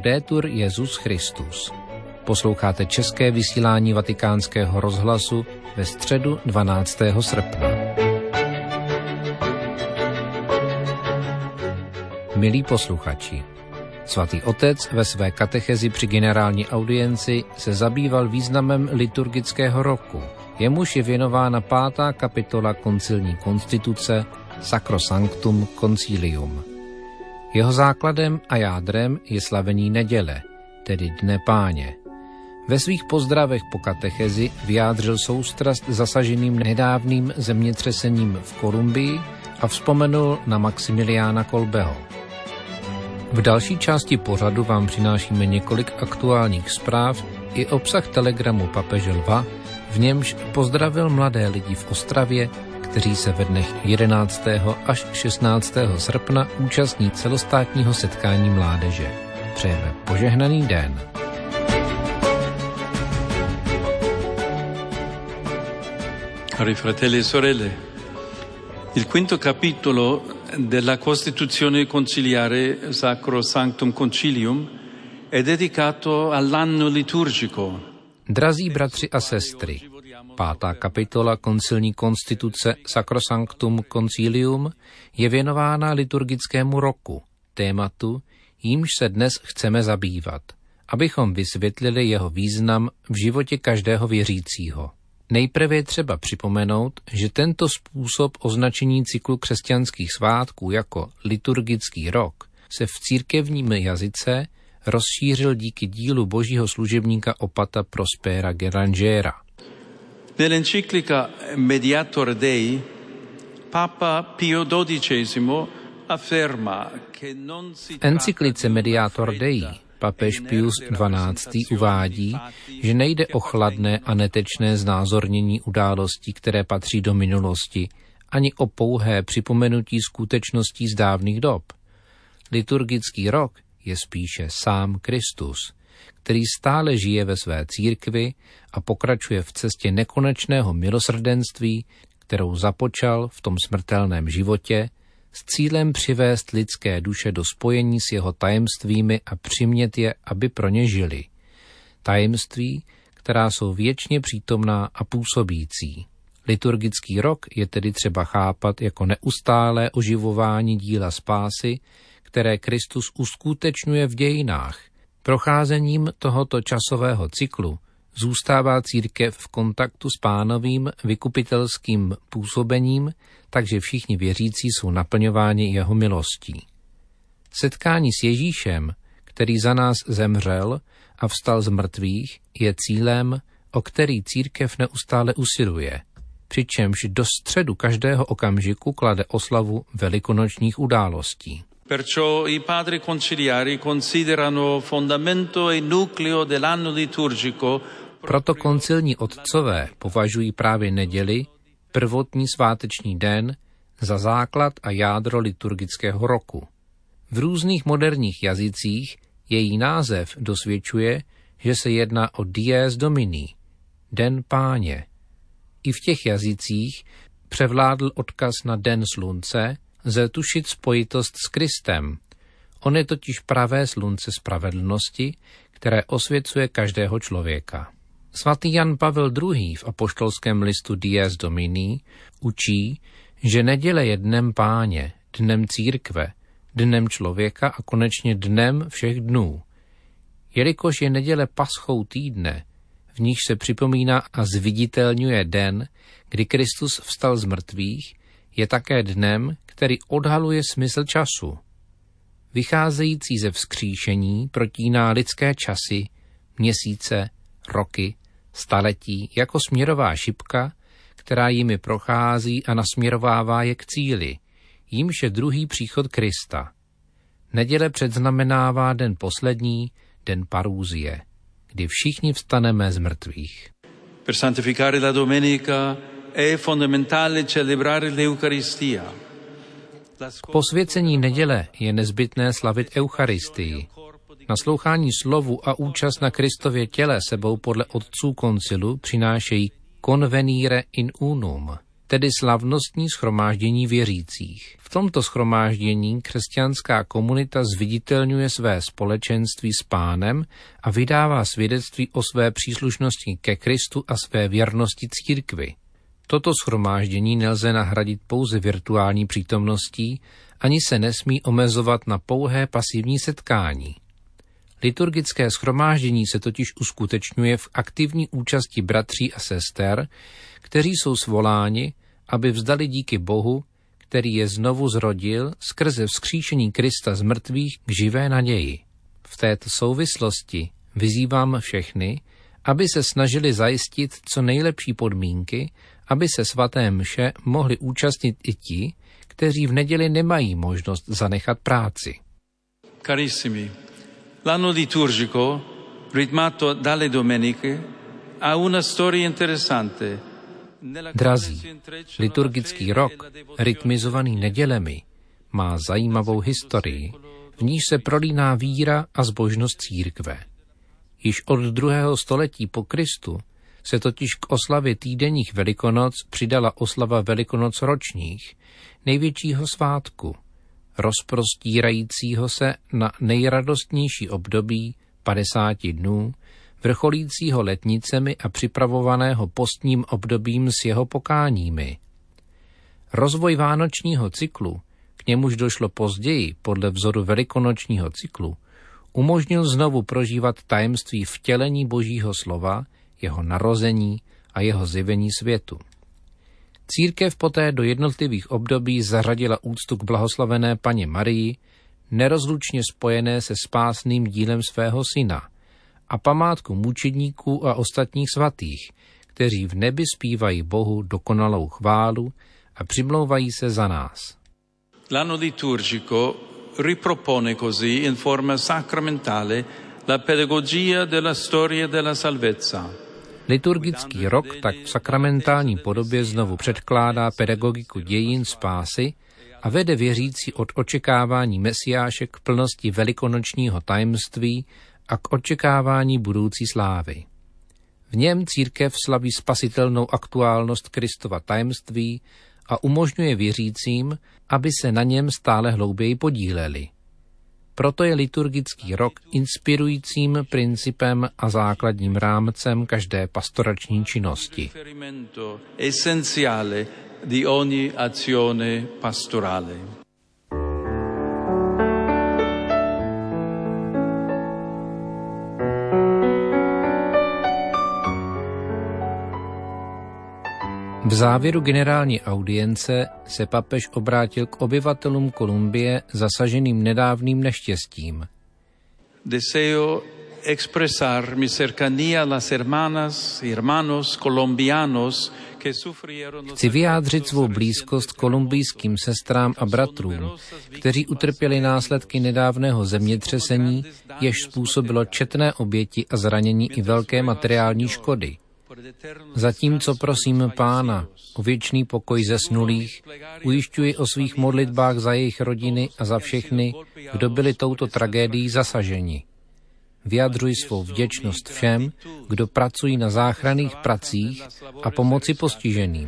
Laudetur Jesus Christus. Posloucháte české vysílání Vatikánského rozhlasu ve středu 12. srpna. Milí posluchači, Svatý otec ve své katechezi při generální audienci se zabýval významem liturgického roku, jemuž je věnována 5. kapitola koncilní konstituce Sacrosanctum Concilium. Jeho základem a jádrem je slavení neděle, tedy Dne Páně. Ve svých pozdravech po katechezi vyjádřil soustrast zasaženým nedávným zemětřesením v Kolumbii a vzpomenul na Maximiliána Kolbeho. V další části pořadu vám přinášíme několik aktuálních zpráv i obsah telegramu papeže Lva, v němž pozdravil mladé lidi v Ostravě, kteří se ve dnech 11. až 16. srpna účastní celostátního setkání mládeže. Přejeme požehnaný den. Cari fratelli e sorelle, il quinto capitolo della Costituzione conciliare Sacrosanctum Concilium è dedicato all'anno liturgico. Drazí bratři a sestry, 5. kapitola koncilní konstituce Sacrosanctum Concilium je věnována liturgickému roku, tématu, jímž se dnes chceme zabývat, abychom vysvětlili jeho význam v životě každého věřícího. Nejprve je třeba připomenout, že tento způsob označení cyklu křesťanských svátků jako liturgický rok se v církevním jazyce rozšířil díky dílu božího služebníka opata Prospera Guérangeera. Nell'enciclica Mediator Dei, Papa Pio XII afferma che non si tratta Encyklice Mediator Dei papež Pius XII. Uvádí, že nejde o chladné a netečné znázornění událostí, které patří do minulosti, ani o pouhé připomenutí skutečností z dávných dob. Liturgický rok je spíše sám Kristus, který stále žije ve své církvi a pokračuje v cestě nekonečného milosrdenství, kterou započal v tom smrtelném životě, s cílem přivést lidské duše do spojení s jeho tajemstvími a přimět je, aby pro ně žili. Tajemství, která jsou věčně přítomná a působící. Liturgický rok je tedy třeba chápat jako neustálé oživování díla spásy, které Kristus uskutečňuje v dějinách. Procházením tohoto časového cyklu zůstává církev v kontaktu s Pánovým vykupitelským působením, takže všichni věřící jsou naplňováni jeho milostí. Setkání s Ježíšem, který za nás zemřel a vstal z mrtvých, je cílem, o který církev neustále usiluje, přičemž do středu každého okamžiku klade oslavu velikonočních událostí. Perciò i padri conciliari considerano fondamento e nucleo dell'anno liturgico. Proto koncilní otcové považují právě neděli, prvotní sváteční den, za základ a jádro liturgického roku. V různých moderních jazycích její název dosvědčuje, že se jedná o Dies Domini, Den Páně. I v těch jazycích převládl odkaz na Den slunce, lze tušit spojitost s Kristem. On je totiž pravé slunce spravedlnosti, které osvěcuje každého člověka. Svatý Jan Pavel II. V apoštolském listu Dies Domini učí, že neděle je dnem Páně, dnem církve, dnem člověka a konečně dnem všech dnů. Jelikož je neděle paschou týdne, v níž se připomíná a zviditelňuje den, kdy Kristus vstal z mrtvých, je také dnem, který odhaluje smysl času. Vycházející ze vzkříšení protíná lidské časy, měsíce, roky, staletí jako směrová šipka, která jimi prochází a nasměrovává je k cíli, jímž je druhý příchod Krista. Neděle předznamenává den poslední, den parúzie, kdy všichni vstaneme z mrtvých. Per santificare la domenica è fondamentale celebrare l'Eucaristia. K posvěcení neděle je nezbytné slavit Eucharistii. Naslouchání slovu a účast na Kristově těle sebou podle otců koncilu přinášejí convenire in unum, tedy slavnostní shromáždění věřících. V tomto shromáždění křesťanská komunita zviditelňuje své společenství s Pánem a vydává svědectví o své příslušnosti ke Kristu a své věrnosti církvi. Toto shromáždění nelze nahradit pouze virtuální přítomností, ani se nesmí omezovat na pouhé pasivní setkání. Liturgické shromáždění se totiž uskutečňuje v aktivní účasti bratří a sester, kteří jsou svoláni, aby vzdali díky Bohu, který je znovu zrodil skrze vzkříšení Krista z mrtvých k živé naději. V této souvislosti vyzývám všechny, aby se snažili zajistit co nejlepší podmínky, aby se svaté mše mohli účastnit i ti, kteří v neděli nemají možnost zanechat práci. Carissimi, l'anno liturgico, ritmato dalle domeniche, ha una storia interessante. Drazí, liturgický rok, rytmizovaný nedělemi, má zajímavou historii, v níž se prolíná víra a zbožnost církve. Již od 2. století po Kristu se totiž k oslavě týdenních Velikonoc přidala oslava Velikonoc ročních, největšího svátku, rozprostírajícího se na nejradostnější období 50 dnů, vrcholícího letnicemi a připravovaného postním obdobím s jeho pokáními. Rozvoj vánočního cyklu, k němuž došlo později podle vzoru velikonočního cyklu, umožnil znovu prožívat tajemství vtělení Božího slova, jeho narození a jeho zjevení světu. Církev poté do jednotlivých období zařadila úctu k blahoslavené Panně Marii, nerozlučně spojené se spásným dílem svého syna, a památku mučedníků a ostatních svatých, kteří v nebi zpívají Bohu dokonalou chválu a přimlouvají se za nás. L'anno liturgico ripropone così in forma sacramentale la pedagogia della storia della salvezza. Liturgický rok tak v sakramentální podobě znovu předkládá pedagogiku dějin spásy a vede věřící od očekávání Mesiáše k plnosti velikonočního tajemství a k očekávání budoucí slávy. V něm církev slaví spasitelnou aktuálnost Kristova tajemství a umožňuje věřícím, aby se na něm stále hlouběji podíleli. Proto je liturgický rok inspirujícím principem a základním rámcem každé pastorační činnosti. Essenziale di ogni azione pastorale. V závěru generální audience se papež obrátil k obyvatelům Kolumbie zasaženým nedávným neštěstím. Deseo expresar mi cercanía a las hermanas y hermanos colombianos que sufrieron. Chci vyjádřit svou blízkost kolumbijským sestrám a bratrům, kteří utrpěli následky nedávného zemětřesení, jež způsobilo četné oběti a zranění i velké materiální škody. Zatímco prosím Pána o věčný pokoj zesnulých, ujišťuji o svých modlitbách za jejich rodiny a za všechny, kdo byli touto tragédií zasaženi. Vyjadřuji svou vděčnost všem, kdo pracují na záchranných pracích a pomoci postiženým.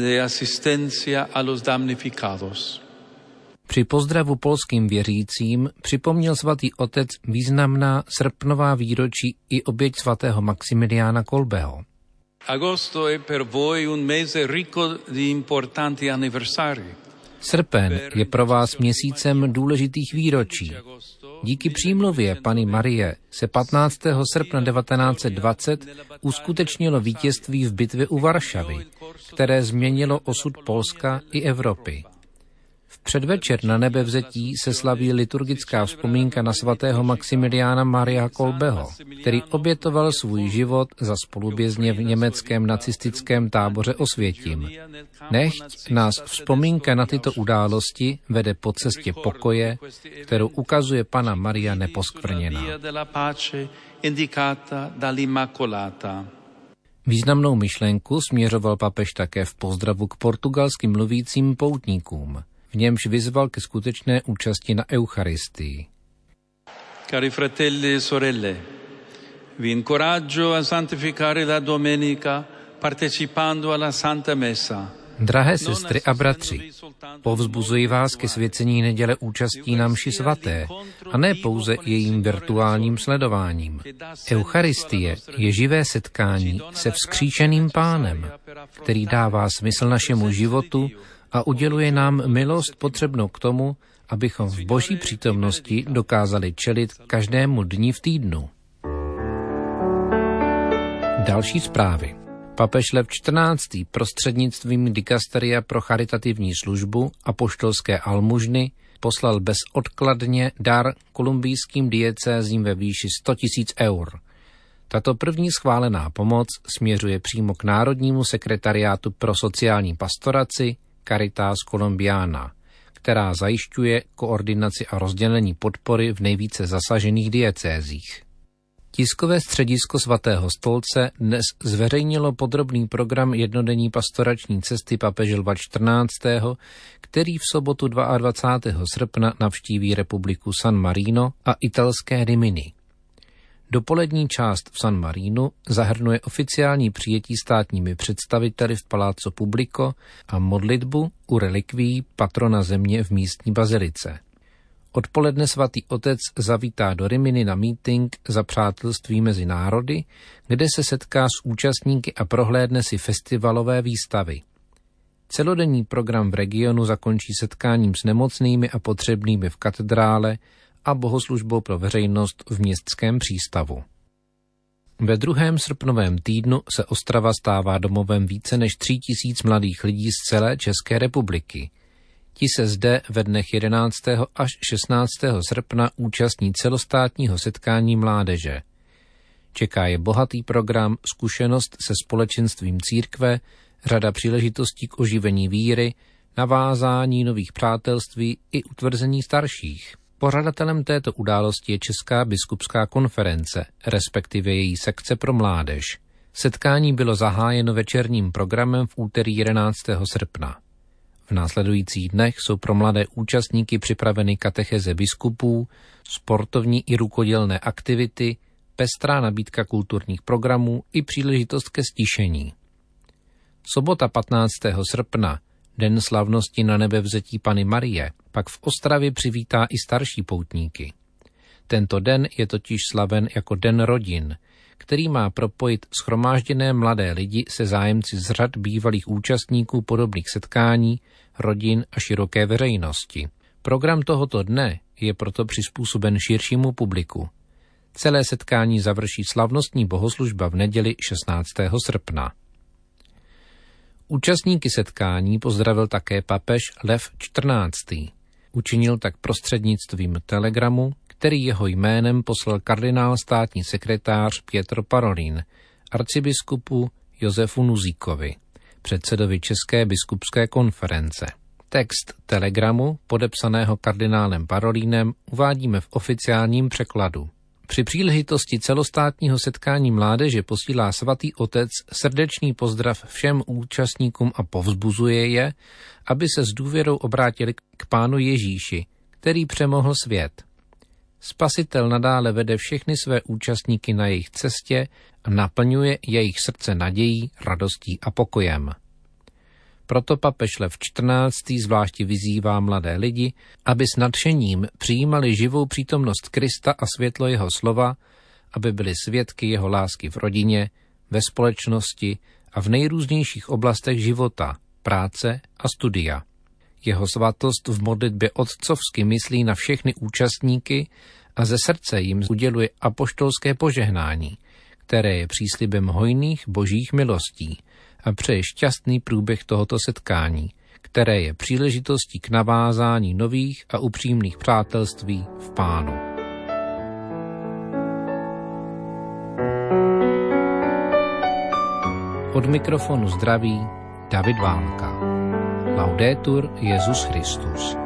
Při pozdravu polským věřícím připomněl svatý otec významná srpnová výročí i oběť svatého Maximiliána Kolbeho. Agosto è per voi un mese ricco di importanti anniversari. Srpen je pro vás měsícem důležitých výročí. Díky přímluvě Panny Marie se 15. srpna 1920 uskutečnilo vítězství v bitvě u Varšavy, které změnilo osud Polska i Evropy. V předvečer na nebevzetí se slaví liturgická vzpomínka na svatého Maximiliána Maria Kolbeho, který obětoval svůj život za spolubězně v německém nacistickém táboře Osvětim. Nechť nás vzpomínka na tyto události vede po cestě pokoje, kterou ukazuje Panna Maria neposkvrněná. Významnou myšlenku směřoval papež také v pozdravu k portugalským mluvícím poutníkům. V němž vyzval ke skutečné účasti na Eucharistii. Cari fratelli e sorelle, vi incoraggio a santificare la domenica partecipando alla Santa Messa. Drahé sestry a bratři, povzbuzuji vás ke svěcení neděle účastí na mši svaté a ne pouze jejím virtuálním sledováním. Eucharistie je živé setkání se vzkříšeným Pánem, který dává smysl našemu životu a uděluje nám milost potřebnou k tomu, abychom v Boží přítomnosti dokázali čelit každému dni v týdnu. Další zprávy. Papež Lev XIV. Prostřednictvím dikasteria pro charitativní službu apoštolské almužny poslal bezodkladně dar kolumbijským diecézím ve výši 100 000 eur. Tato první schválená pomoc směřuje přímo k Národnímu sekretariátu pro sociální pastoraci Caritas Colombiana, která zajišťuje koordinaci a rozdělení podpory v nejvíce zasažených diecézích. Tiskové středisko Svatého stolce dnes zveřejnilo podrobný program jednodenní pastorační cesty papeže Lva XIV., který v sobotu 22. srpna navštíví republiku San Marino a italské Rimini. Dopolední část v San Marinu zahrnuje oficiální přijetí státními představiteli v Palazzo Pubblico a modlitbu u relikvií patrona země v místní bazilice. Odpoledne svatý otec zavítá do Rimini na mítink za přátelství mezi národy, kde se setká s účastníky a prohlédne si festivalové výstavy. Celodenní program v regionu zakončí setkáním s nemocnými a potřebnými v katedrále a bohoslužbou pro veřejnost v městském přístavu. Ve 2. srpnovém týdnu se Ostrava stává domovem více než 3 000 mladých lidí z celé České republiky. Ti se zde ve dnech 11. až 16. srpna účastní celostátního setkání mládeže. Čeká je bohatý program, zkušenost se společenstvím církve, řada příležitostí k oživení víry, navázání nových přátelství i utvrzení starších. Pořadatelem této události je Česká biskupská konference, respektive její sekce pro mládež. Setkání bylo zahájeno večerním programem v úterý 11. srpna. V následujících dnech jsou pro mladé účastníky připraveny katecheze biskupů, sportovní i rukodělné aktivity, pestrá nabídka kulturních programů i příležitost ke stišení. Sobota 15. srpna, den slavnosti na nebevzetí Panny Marie, pak v Ostravě přivítá i starší poutníky. Tento den je totiž slaven jako Den rodin, který má propojit shromážděné mladé lidi se zájemci z řad bývalých účastníků podobných setkání, rodin a široké veřejnosti. Program tohoto dne je proto přizpůsoben širšímu publiku. Celé setkání završí slavnostní bohoslužba v neděli 16. srpna. Účastníky setkání pozdravil také papež Lev XIV. Učinil tak prostřednictvím telegramu, který jeho jménem poslal kardinál státní sekretář Pietro Parolin, arcibiskupu Josefu Nuzíkovi, předsedovi České biskupské konference. Text telegramu, podepsaného kardinálem Parolínem, uvádíme v oficiálním překladu. Při příležitosti celostátního setkání mládeže posílá svatý otec srdečný pozdrav všem účastníkům a povzbuzuje je, aby se s důvěrou obrátili k Pánu Ježíši, který přemohl svět. Spasitel nadále vede všechny své účastníky na jejich cestě a naplňuje jejich srdce nadějí, radostí a pokojem. Proto papež Lev XIV. Zvláště vyzývá mladé lidi, aby s nadšením přijímali živou přítomnost Krista a světlo jeho slova, aby byli svědky jeho lásky v rodině, ve společnosti a v nejrůznějších oblastech života, práce a studia. Jeho svatost v modlitbě otcovsky myslí na všechny účastníky a ze srdce jim uděluje apoštolské požehnání, které je příslibem hojných božích milostí a přeje šťastný průběh tohoto setkání, které je příležitostí k navázání nových a upřímných přátelství v Pánu. Od mikrofonu zdraví David Válka. Laudetur Jesus Christus.